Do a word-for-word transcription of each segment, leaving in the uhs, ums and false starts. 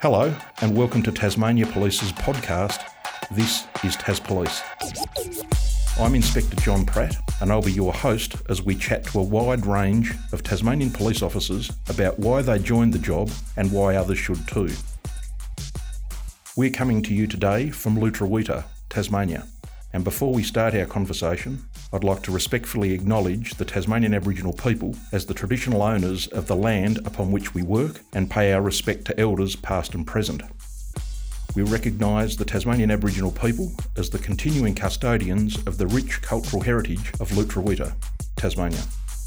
Hello and welcome to Tasmania Police's podcast. This is Tas Police. I'm Inspector John Pratt and I'll be your host as we chat to a wide range of Tasmanian police officers about why they joined the job and why others should too. We're coming to you today from Lutruwita, Tasmania. And before we start our conversation, I'd like to respectfully acknowledge the Tasmanian Aboriginal people as the traditional owners of the land upon which we work and pay our respect to elders past and present. We recognise the Tasmanian Aboriginal people as the continuing custodians of the rich cultural heritage of Lutruwita, Tasmania.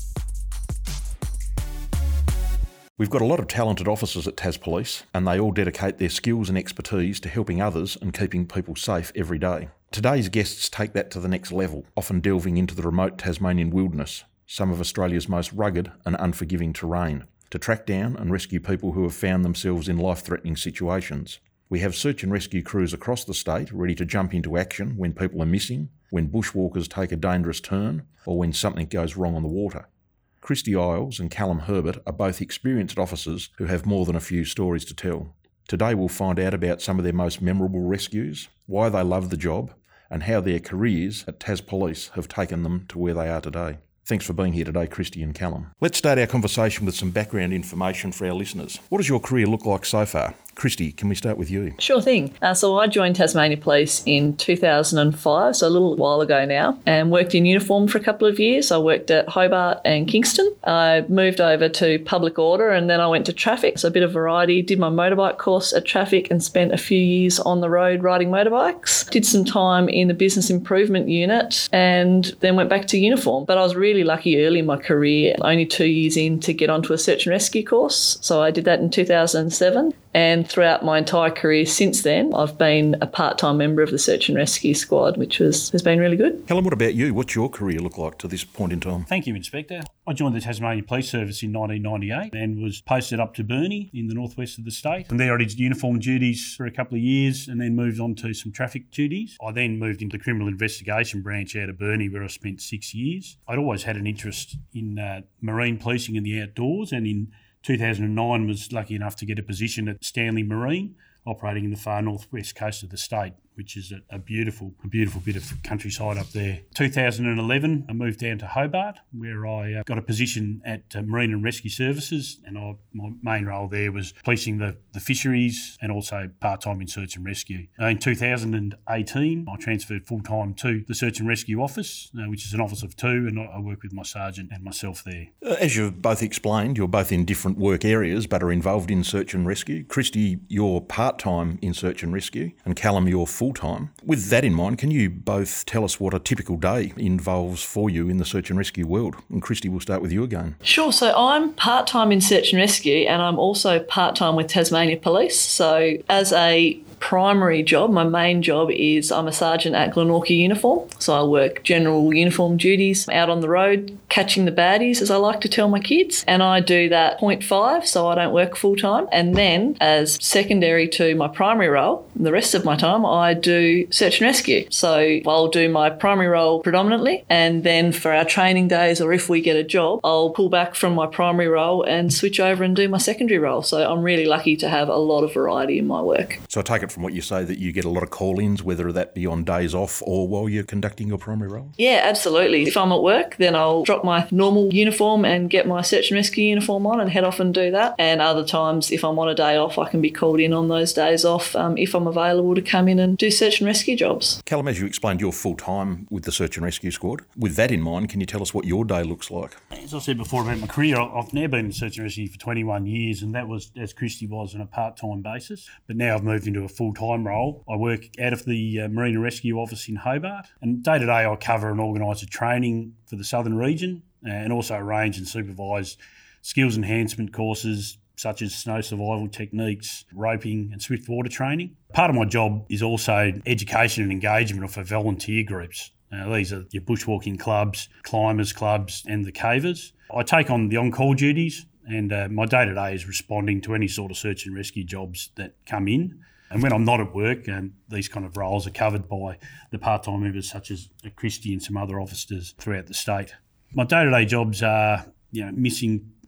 We've got a lot of talented officers at Tas Police and they all dedicate their skills and expertise to helping others and keeping people safe every day. Today's guests take that to the next level, often delving into the remote Tasmanian wilderness, some of Australia's most rugged and unforgiving terrain, to track down and rescue people who have found themselves in life-threatening situations. We have search and rescue crews across the state ready to jump into action when people are missing, when bushwalkers take a dangerous turn, or when something goes wrong on the water. Christy Isles and Callum Herbert are both experienced officers who have more than a few stories to tell. Today we'll find out about some of their most memorable rescues, why they love the job, and how their careers at Tas Police have taken them to where they are today. Thanks for being here today, Christy and Callum. Let's start our conversation with some background information for our listeners. What does your career look like so far? Christy, can we start with you? Sure thing. Uh, so I joined Tasmania Police in two thousand five, so a little while ago now, and worked in uniform for a couple of years. I worked at Hobart and Kingston. I moved over to public order and then I went to traffic, so a bit of variety. Did my motorbike course at traffic and spent a few years on the road riding motorbikes. Did some time in the business improvement unit and then went back to uniform. But I was really lucky early in my career, only two years in, to get onto a search and rescue course. So I did that in two thousand seven. And throughout my entire career since then, I've been a part-time member of the Search and Rescue Squad, which was, has been really good. Callum, what about you? What's your career look like to this point in time? Thank you, Inspector. I joined the Tasmanian Police Service in nineteen ninety-eight and was posted up to Burnie in the northwest of the state. And there I did uniform duties for a couple of years and then moved on to some traffic duties. I then moved into the criminal investigation branch out of Burnie where I spent six years. I'd always had an interest in uh, marine policing in the outdoors, and in two thousand nine was lucky enough to get a position at Stanley Marine, operating in the far northwest coast of the state, which is a, a beautiful, a beautiful bit of countryside up there. two thousand eleven, I moved down to Hobart, where I uh, got a position at uh, Marine and Rescue Services, and I, my main role there was policing the, the fisheries and also part-time in search and rescue. Uh, in two thousand eighteen, I transferred full-time to the Search and Rescue Office, uh, which is an office of two, and I, I work with my sergeant and myself there. Uh, as you've both explained, you're both in different work areas but are involved in search and rescue. Christy, you're part-time in search and rescue, and Callum, you're full time. With that in mind, can you both tell us what a typical day involves for you in the search and rescue world? And Christy, we'll start with you again. Sure. So I'm part-time in search and rescue and I'm also part-time with Tasmania Police. So as a primary job, my main job is I'm a sergeant at Glenorchy Uniform. So I work general uniform duties out on the road, catching the baddies, as I like to tell my kids. And I do that point five, so I don't work full-time. And then as secondary to my primary role, the rest of my time, I do search and rescue. So I'll do my primary role predominantly, and then for our training days or if we get a job, I'll pull back from my primary role and switch over and do my secondary role. So I'm really lucky to have a lot of variety in my work. So I take it from what you say that you get a lot of call-ins, whether that be on days off or while you're conducting your primary role? Yeah, absolutely. If I'm at work, then I'll drop my normal uniform and get my search and rescue uniform on and head off and do that. And other times, if I'm on a day off, I can be called in on those days off um, if I'm available to come in and do search and rescue jobs. Callum, as you explained, you're full-time with the Search and Rescue Squad. With that in mind, can you tell us what your day looks like? As I said before about my career, I've now been in search and rescue for twenty-one years, and that was, as Christy was, on a part-time basis. But now I've moved into a full-time role. I work out of the uh, Marine and Rescue Office in Hobart, and day-to-day I cover and organise a training for the southern region and also arrange and supervise skills enhancement courses such as snow survival techniques, roping and swift water training. Part of my job is also education and engagement for volunteer groups. Uh, these are your bushwalking clubs, climbers clubs and the cavers. I take on the on-call duties, and uh, my day-to-day is responding to any sort of search and rescue jobs that come in. And when I'm not at work, um, these kind of roles are covered by the part-time members such as Christy and some other officers throughout the state. My day-to-day jobs are, you know, missing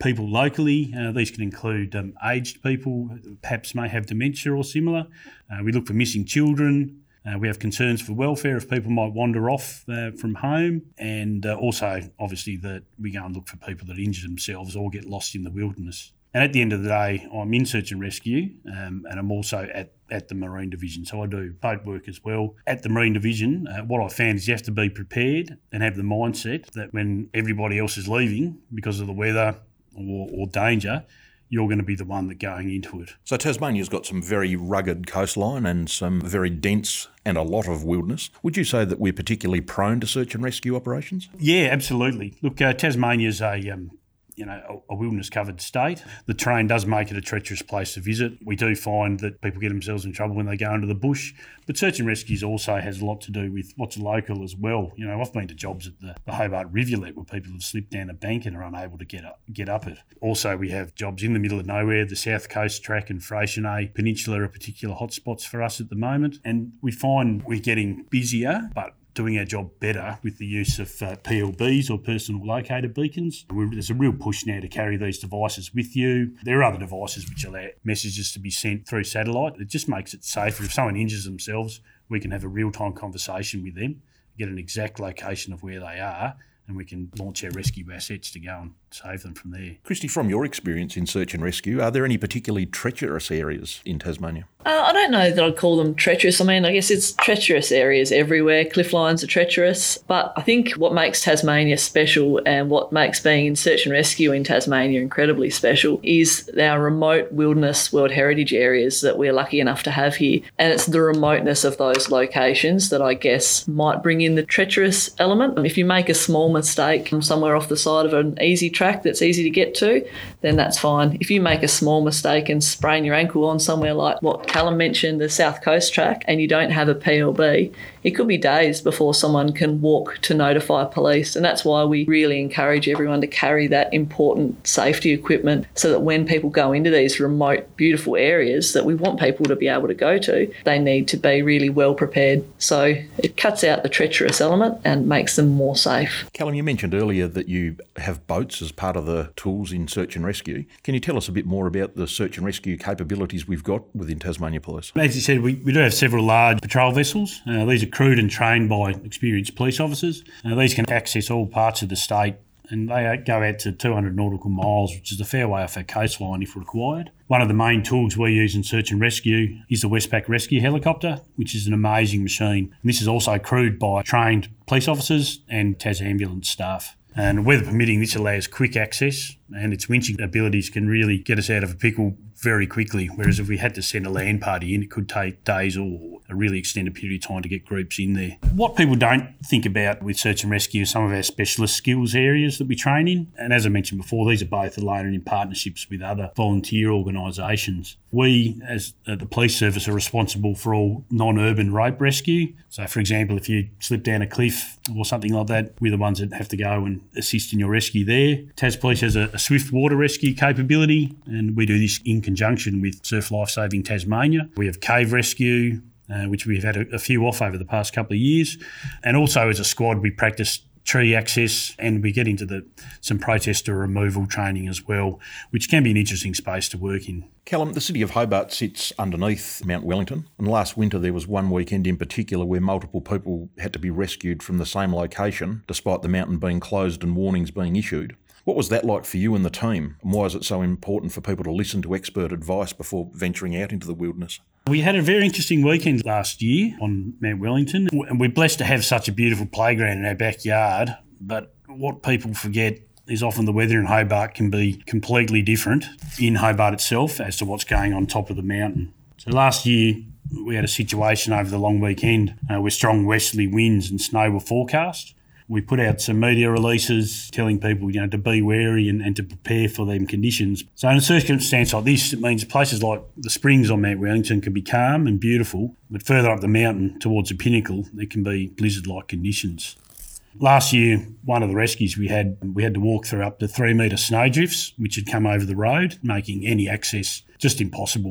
people locally. Uh, these can include um, aged people, perhaps may have dementia or similar. Uh, we look for missing children. Uh, we have concerns for welfare if people might wander off uh, from home, and uh, also obviously that we go and look for people that injure themselves or get lost in the wilderness. And at the end of the day, I'm in search and rescue, um, and I'm also at, at the Marine Division. So I do boat work as well. At the Marine Division, uh, what I found is you have to be prepared and have the mindset that when everybody else is leaving because of the weather or, or danger, you're going to be the one that going into it. So Tasmania's got some very rugged coastline and some very dense and a lot of wilderness. Would you say that we're particularly prone to search and rescue operations? Yeah, absolutely. Look, uh, Tasmania's a... Um, you know, a wilderness-covered state. The terrain does make it a treacherous place to visit. We do find that people get themselves in trouble when they go into the bush. But search and rescues also has a lot to do with what's local as well. You know, I've been to jobs at the, the Hobart Rivulet where people have slipped down a bank and are unable to get up, get up it. Also, we have jobs in the middle of nowhere. The South Coast Track and Freycinet Peninsula are particular hotspots for us at the moment. And we find we're getting busier, but doing our job better with the use of uh, P L Bs or personal locator beacons. We're, there's a real push now to carry these devices with you. There are other devices which allow messages to be sent through satellite. It just makes it safer. If someone injures themselves, we can have a real-time conversation with them, get an exact location of where they are, and we can launch our rescue assets to go and save them from there. Christy, from your experience in search and rescue, are there any particularly treacherous areas in Tasmania? Uh, I don't know that I'd call them treacherous. I mean, I guess it's treacherous areas everywhere. Cliff lines are treacherous. But I think what makes Tasmania special and what makes being in search and rescue in Tasmania incredibly special is our remote wilderness World Heritage areas that we're lucky enough to have here. And it's the remoteness of those locations that I guess might bring in the treacherous element. If you make a small mistake somewhere off the side of an easy track that's easy to get to, then that's fine. If you make a small mistake and sprain your ankle on somewhere like what Callum mentioned, the South Coast Track, and you don't have a P L B, it could be days before someone can walk to notify police. And that's why we really encourage everyone to carry that important safety equipment so that when people go into these remote, beautiful areas that we want people to be able to go to, they need to be really well prepared. So it cuts out the treacherous element and makes them more safe. Callum, you mentioned earlier that you have boats as part of the tools in search and rescue. Can you tell us a bit more about the search and rescue capabilities we've got within Tasmania Police? As you said, we, we do have several large patrol vessels. Uh, these are crewed and trained by experienced police officers. Uh, these can access all parts of the state, and they go out to two hundred nautical miles, which is a fair way off our coastline if required. One of the main tools we use in search and rescue is the Westpac Rescue Helicopter, which is an amazing machine. And this is also crewed by trained police officers and Tas Ambulance staff. And weather permitting, this allows quick access, and its winching abilities can really get us out of a pickle very quickly, whereas if we had to send a land party in, it could take days or a really extended period of time to get groups in there. What people don't think about with search and rescue are some of our specialist skills areas that we train in. And as I mentioned before, these are both alone and in partnerships with other volunteer organisations. We, as uh, the police service, are responsible for all non-urban rope rescue. So, for example, if you slip down a cliff or something like that, we're the ones that have to go and assist in your rescue there. Tas Police has a, a swift water rescue capability, and we do this in conjunction with Surf Lifesaving Tasmania. We have cave rescue, uh, which we've had a, a few off over the past couple of years. And also as a squad, we practice tree access, and we get into the some protester removal training as well, which can be an interesting space to work in. Callum, the city of Hobart sits underneath Mount Wellington, and last winter there was one weekend in particular where multiple people had to be rescued from the same location, despite the mountain being closed and warnings being issued. What was that like for you and the team, and why is it so important for people to listen to expert advice before venturing out into the wilderness? We had a very interesting weekend last year on Mount Wellington, and we're blessed to have such a beautiful playground in our backyard, but what people forget is often the weather in Hobart can be completely different in Hobart itself as to what's going on top of the mountain. So last year we had a situation over the long weekend uh, where strong westerly winds and snow were forecast. We put out some media releases telling people, you know, to be wary and, and to prepare for them conditions. So in a circumstance like this, it means places like the Springs on Mount Wellington can be calm and beautiful, but further up the mountain towards the pinnacle, there can be blizzard-like conditions. Last year, one of the rescues we had, we had to walk through up to three metre snowdrifts, which had come over the road, making any access just impossible.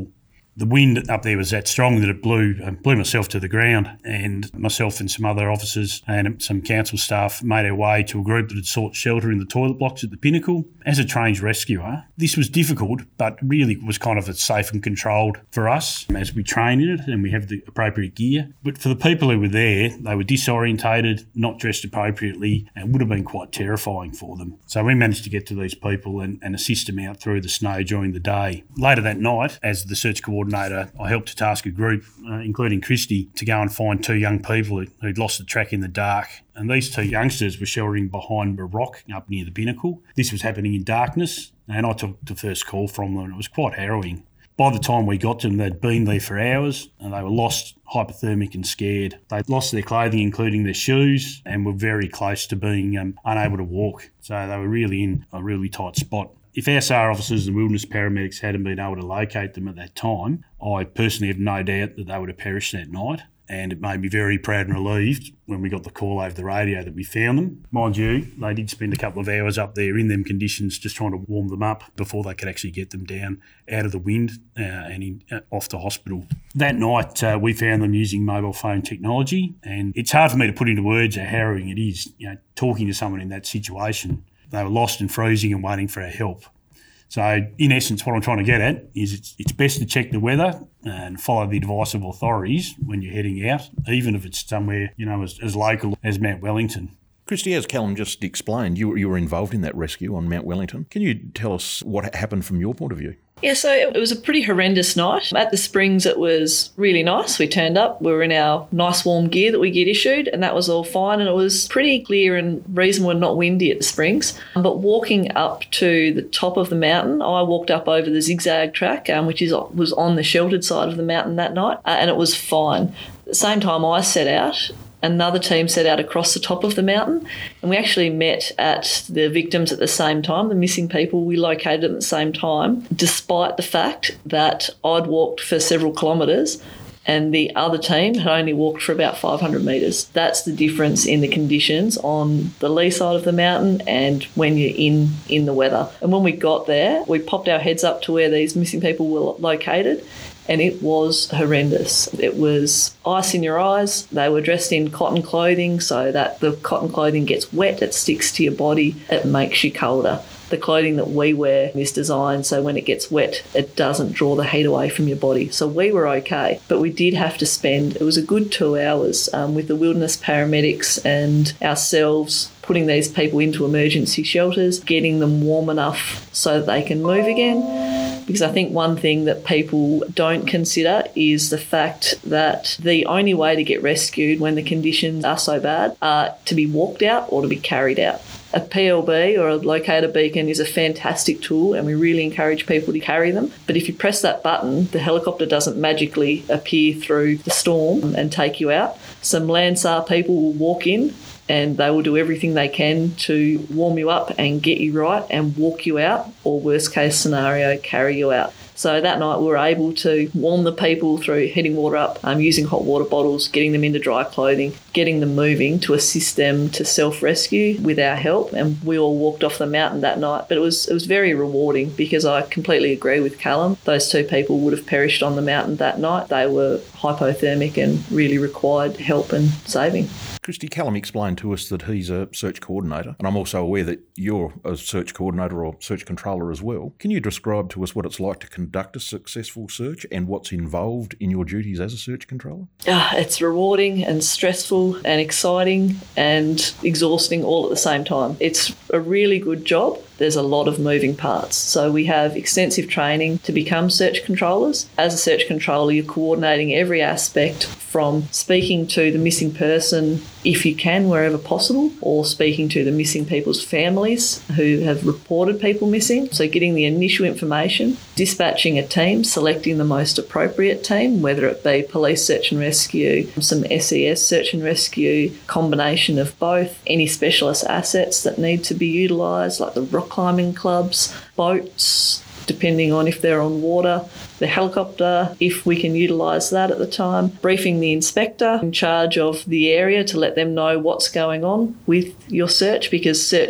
The wind up there was that strong that it blew blew myself to the ground, and myself and some other officers and some council staff made our way to a group that had sought shelter in the toilet blocks at the Pinnacle. As a trained rescuer, this was difficult, but really was kind of safe and controlled for us as we train in it and we have the appropriate gear. But for the people who were there, they were disorientated, not dressed appropriately, and it would have been quite terrifying for them. So we managed to get to these people and, and assist them out through the snow during the day. Later that night, as the search coordinator, I helped to task a group, uh, including Christy, to go and find two young people who, who'd lost the track in the dark. And these two youngsters were sheltering behind a rock up near the Pinnacle. This was happening in darkness, and I took the first call from them, and it was quite harrowing. By the time we got to them, they'd been there for hours, and they were lost, hypothermic and scared. They'd lost their clothing, including their shoes, and were very close to being um, unable to walk. So they were really in a really tight spot. If our S A R officers and wilderness paramedics hadn't been able to locate them at that time, I personally have no doubt that they would have perished that night. And it made me very proud and relieved when we got the call over the radio that we found them. Mind you, they did spend a couple of hours up there in them conditions just trying to warm them up before they could actually get them down out of the wind uh, and in, uh, off to hospital. That night, uh, we found them using mobile phone technology, and it's hard for me to put into words how harrowing it is, you know, talking to someone in that situation. They were lost and freezing and waiting for our help. So, in essence, what I'm trying to get at is it's, it's best to check the weather and follow the advice of authorities when you're heading out, even if it's somewhere, you know, as, as local as Mount Wellington. Christy, as Callum just explained, you, you were involved in that rescue on Mount Wellington. Can you tell us what happened from your point of view? Yeah, so it was a pretty horrendous night. At the Springs, it was really nice. We turned up, we were in our nice warm gear that we get issued, and that was all fine. And it was pretty clear and reasonable and not windy at the Springs. But walking up to the top of the mountain, I walked up over the zigzag track, um, which is was on the sheltered side of the mountain that night, uh, and it was fine. At the same time I set out, another team set out across the top of the mountain, and we actually met at the victims at the same time, the missing people. We located them at the same time, despite the fact that I'd walked for several kilometres and the other team had only walked for about five hundred metres. That's the difference in the conditions on the lee side of the mountain and when you're in, in the weather. And when we got there, we popped our heads up to where these missing people were located, and it was horrendous. It was ice in your eyes. They were dressed in cotton clothing, so that the cotton clothing gets wet, it sticks to your body, it makes you colder. The clothing that we wear is designed so when it gets wet, it doesn't draw the heat away from your body. So we were okay, but we did have to spend, it was a good two hours um, with the wilderness paramedics and ourselves putting these people into emergency shelters, getting them warm enough so that they can move again. Because I think one thing that people don't consider is the fact that the only way to get rescued when the conditions are so bad are to be walked out or to be carried out. A P L B or a locator beacon is a fantastic tool, and we really encourage people to carry them. But if you press that button, the helicopter doesn't magically appear through the storm and take you out. Some Landsar people will walk in and they will do everything they can to warm you up and get you right and walk you out, or worst case scenario, carry you out. So that night we were able to warm the people through heating water up, um, using hot water bottles, getting them into dry clothing, getting them moving to assist them to self-rescue with our help. And we all walked off the mountain that night. But it was it was very rewarding, because I completely agree with Callum. Those two people would have perished on the mountain that night. They were hypothermic and really required help and saving. Christy, Callum explained to us that he's a search coordinator, and I'm also aware that you're a search coordinator or search controller as well. Can you describe to us what it's like to conduct a successful search and what's involved in your duties as a search controller? Uh, it's rewarding and stressful and exciting and exhausting all at the same time. It's a really good job. There's a lot of moving parts. So we have extensive training to become search controllers. As a search controller, you're coordinating every aspect from speaking to the missing person, if you can, wherever possible, or speaking to the missing people's families who have reported people missing. So getting the initial information, dispatching a team, selecting the most appropriate team, whether it be police search and rescue, some S E S search and rescue, combination of both, any specialist assets that need to be utilised, like the rock climbing clubs, boats, depending on if they're on water, the helicopter, if we can utilise that at the time, briefing the inspector in charge of the area to let them know what's going on with your search, because search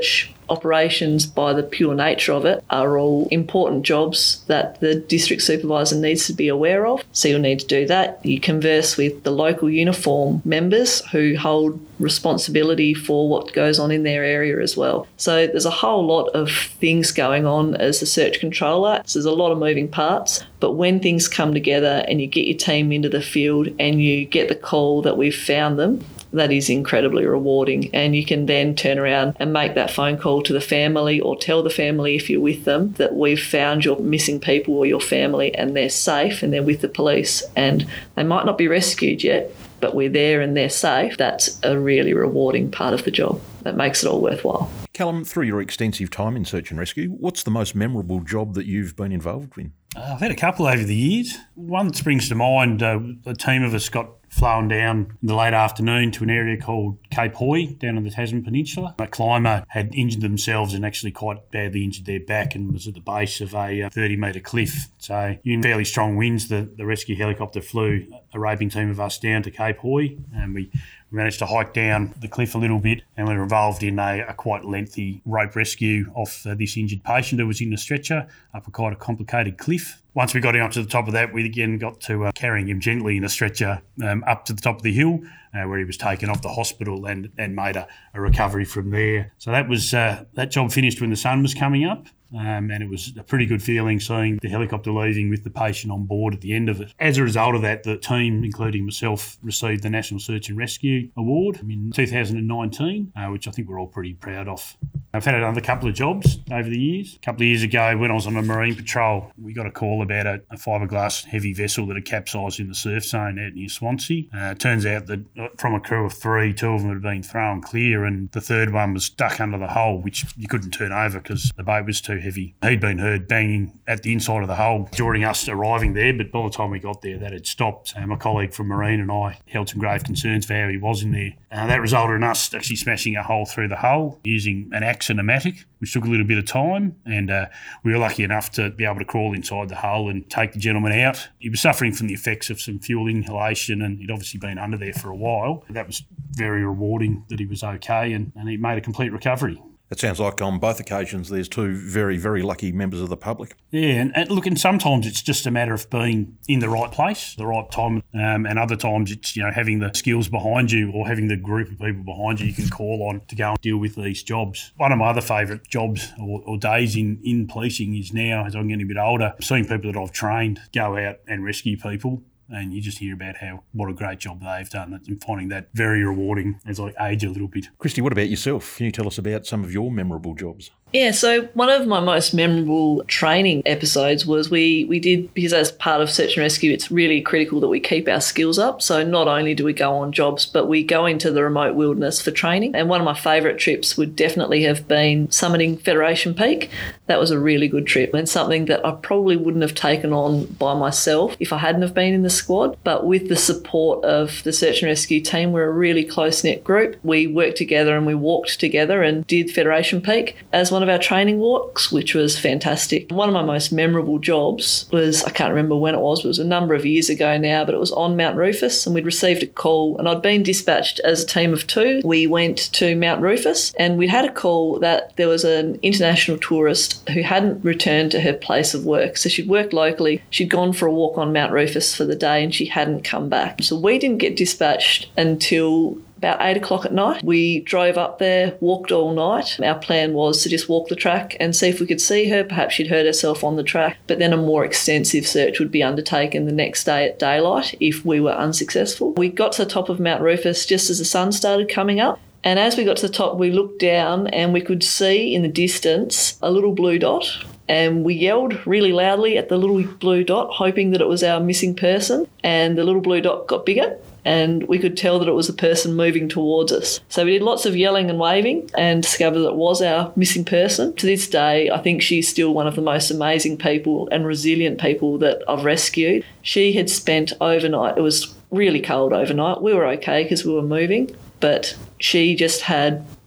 operations, by the pure nature of it, are all important jobs that the district supervisor needs to be aware of. So you'll need to do that. You converse with the local uniform members who hold responsibility for what goes on in their area as well. So there's a whole lot of things going on as a search controller. So there's a lot of moving parts, but when things come together and you get your team into the field and you get the call that we've found them, that is incredibly rewarding. And you can then turn around and make that phone call to the family, or tell the family if you're with them that we've found your missing people or your family and they're safe and they're with the police, and they might not be rescued yet, but we're there and they're safe. That's a really rewarding part of the job. That makes it all worthwhile. Callum, through your extensive time in search and rescue, what's the most memorable job that you've been involved in? Uh, I've had a couple over the years. One that springs to mind, uh, a team of us got flown down in the late afternoon to an area called Cape Hoy down on the Tasman Peninsula. A climber had injured themselves and actually quite badly injured their back, and was at the base of a thirty metre cliff. So in fairly strong winds, the, the rescue helicopter flew a roping team of us down to Cape Hoy, and we We managed to hike down the cliff a little bit, and we were involved in a, a quite lengthy rope rescue of uh, this injured patient who was in a stretcher up a quite a complicated cliff. Once we got him up to the top of that, we again got to uh, carrying him gently in a stretcher um, up to the top of the hill, uh, where he was taken off the hospital and, and made a, a recovery from there. So that was uh, that job finished when the sun was coming up. Um, and it was a pretty good feeling seeing the helicopter leaving with the patient on board at the end of it. As a result of that, the team, including myself, received the National Search and Rescue Award in two thousand nineteen, uh, which I think we're all pretty proud of. I've had another couple of jobs over the years. A couple of years ago, when I was on a marine patrol, we got a call about a, a fiberglass heavy vessel that had capsized in the surf zone out near Swansea. Uh, it turns out that from a crew of three, two of them had been thrown clear, and the third one was stuck under the hull, which you couldn't turn over because the boat was too heavy. He'd been heard banging at the inside of the hull during us arriving there, but by the time we got there, that had stopped. Uh, my colleague from Marine and I held some grave concerns for how he was in there. Uh, that resulted in us actually smashing a hole through the hull using an axe and a mattock, which took a little bit of time, and uh, we were lucky enough to be able to crawl inside the hull and take the gentleman out. He was suffering from the effects of some fuel inhalation, and he'd obviously been under there for a while. That was very rewarding that he was okay, and, and he made a complete recovery. It sounds like on both occasions there's two very, very lucky members of the public. Yeah, and, and look, and sometimes it's just a matter of being in the right place, the right time, um, and other times it's, you know, having the skills behind you or having the group of people behind you you can call on to go and deal with these jobs. One of my other favourite jobs or, or days in, in policing is now, as I'm getting a bit older, seeing people that I've trained go out and rescue people. And you just hear about how what a great job they've done, and finding that very rewarding as I age a little bit. Christy, what about yourself? Can you tell us about some of your memorable jobs? Yeah, so one of my most memorable training episodes was we, we did, because as part of search and rescue, it's really critical that we keep our skills up. So not only do we go on jobs, but we go into the remote wilderness for training. And one of my favourite trips would definitely have been summiting Federation Peak. That was a really good trip, and something that I probably wouldn't have taken on by myself if I hadn't have been in the squad. But with the support of the search and rescue team, we're a really close-knit group. We worked together and we walked together and did Federation Peak as one of our training walks, which was fantastic. One of my most memorable jobs was, I can't remember when it was, but it was a number of years ago now, but it was on Mount Rufus, and we'd received a call, and I'd been dispatched as a team of two. We went to Mount Rufus, and we'd had a call that there was an international tourist who hadn't returned to her place of work. So she'd worked locally, she'd gone for a walk on Mount Rufus for the day, and she hadn't come back. So we didn't get dispatched until about eight o'clock at night. We drove up there, walked all night. Our plan was to just walk the track and see if we could see her. Perhaps she'd hurt herself on the track, but then a more extensive search would be undertaken the next day at daylight if we were unsuccessful. We got to the top of Mount Rufus just as the sun started coming up. And as we got to the top, we looked down and we could see in the distance a little blue dot. And we yelled really loudly at the little blue dot, hoping that it was our missing person. And the little blue dot got bigger, and we could tell that it was a person moving towards us. So we did lots of yelling and waving and discovered that it was our missing person. To this day, I think she's still one of the most amazing people and resilient people that I've rescued. She had spent overnight, it was really cold overnight. We were okay because we were moving, but she just had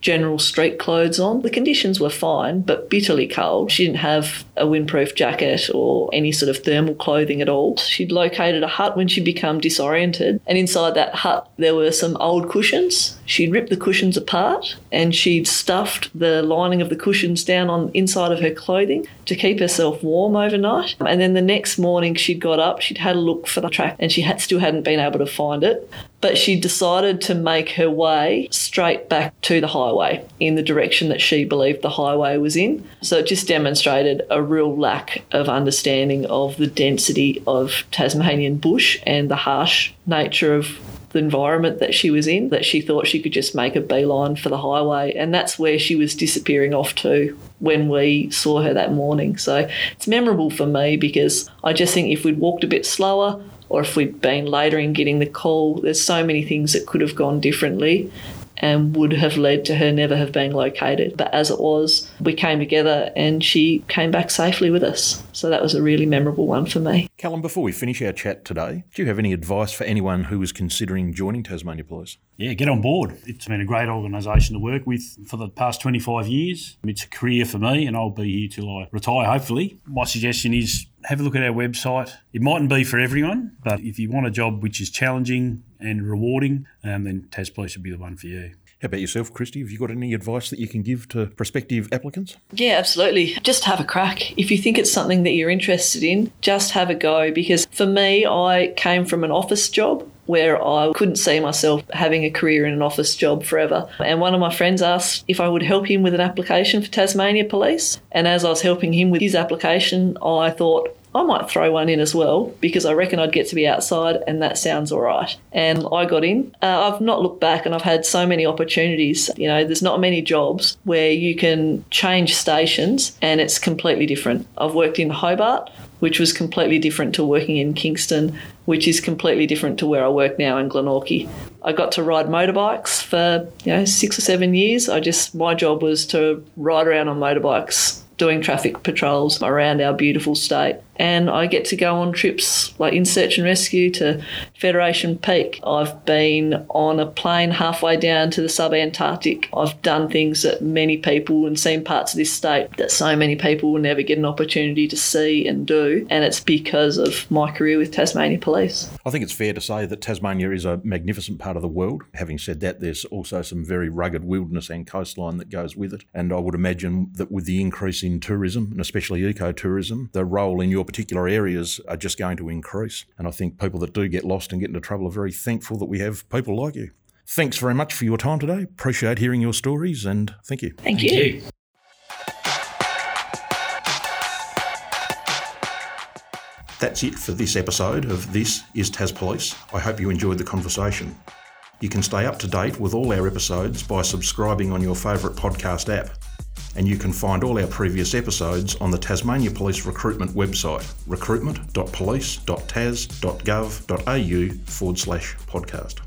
general street clothes on. The conditions were fine, but bitterly cold. She didn't have a windproof jacket or any sort of thermal clothing at all. She'd located a hut when she'd become disoriented, and inside that hut there were some old cushions. She'd ripped the cushions apart and she'd stuffed the lining of the cushions down on inside of her clothing to keep herself warm overnight. And then the next morning she'd got up, she'd had a look for the track, and she had still hadn't been able to find it. But she decided to make her way straight back to the highway in the direction that she believed the highway was in. So it just demonstrated a real lack of understanding of the density of Tasmanian bush and the harsh nature of the environment that she was in, that she thought she could just make a beeline for the highway. And that's where she was disappearing off to when we saw her that morning. So it's memorable for me because I just think if we'd walked a bit slower, or if we'd been later in getting the call, there's so many things that could have gone differently and would have led to her never have been located. But as it was, we came together and she came back safely with us. So that was a really memorable one for me. Callum, before we finish our chat today, do you have any advice for anyone who is considering joining Tasmania Police? Yeah, get on board. It's been a great organisation to work with for the past twenty-five years. It's a career for me and I'll be here till I retire, hopefully. My suggestion is have a look at our website. It mightn't be for everyone, but if you want a job which is challenging and rewarding, um, then Tas Police would be the one for you. How about yourself, Christy? Have you got any advice that you can give to prospective applicants? Yeah, absolutely. Just have a crack. If you think it's something that you're interested in, just have a go. Because for me, I came from an office job where I couldn't see myself having a career in an office job forever. And one of my friends asked if I would help him with an application for Tasmania Police. And as I was helping him with his application, I thought, I might throw one in as well because I reckon I'd get to be outside and that sounds all right. And I got in. Uh, I've not looked back and I've had so many opportunities. You know, there's not many jobs where you can change stations and it's completely different. I've worked in Hobart, which was completely different to working in Kingston, which is completely different to where I work now in Glenorchy. I got to ride motorbikes for, you know, six or seven years. I just, my job was to ride around on motorbikes, doing traffic patrols around our beautiful state. And I get to go on trips like in search and rescue to Federation Peak. I've been on a plane halfway down to the sub-Antarctic. I've done things that many people and seen parts of this state that so many people will never get an opportunity to see and do. And it's because of my career with Tasmania Police. I think it's fair to say that Tasmania is a magnificent part of the world. Having said that, there's also some very rugged wilderness and coastline that goes with it. And I would imagine that with the increase in tourism, and especially ecotourism, the role in your particular areas are just going to increase. And I think people that do get lost and get into trouble are very thankful that we have people like you. Thanks very much for your time today. Appreciate hearing your stories and thank you. Thank, thank you. you. That's it for this episode of This is Tas Police. I hope you enjoyed the conversation. You can stay up to date with all our episodes by subscribing on your favourite podcast app. And you can find all our previous episodes on the Tasmania Police recruitment website, recruitment dot police dot tas dot gov dot a u forward slash podcast.